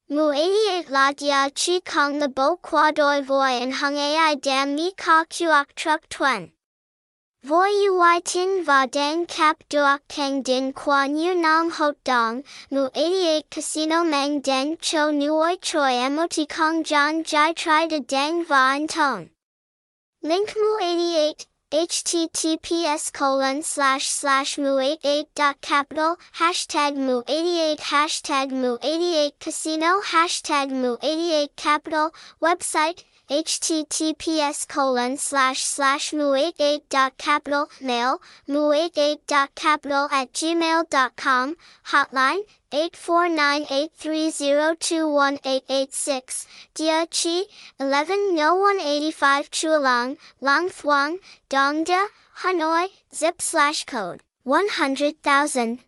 Mu 88 la dia chi kong the bo qua doi voi and hung ai dam mi ka kuok truck tuen. Voi ui tin va dang kap duok kang din qua như nam hot dong, mu 88 casino mang den cho nuoi choi mot kong jan jai tri de dang va en tone. Link mu 88, https://mu88.capital, #mu88, #mu88casino, #mu88capital, website, https://mu88.capital, mail, mu88.capital@gmail.com, hotline, 849-830-21886, Dia Chi, 110185 Chualang, Lang Thuong, Dongda, Hanoi, zip/code 100,000.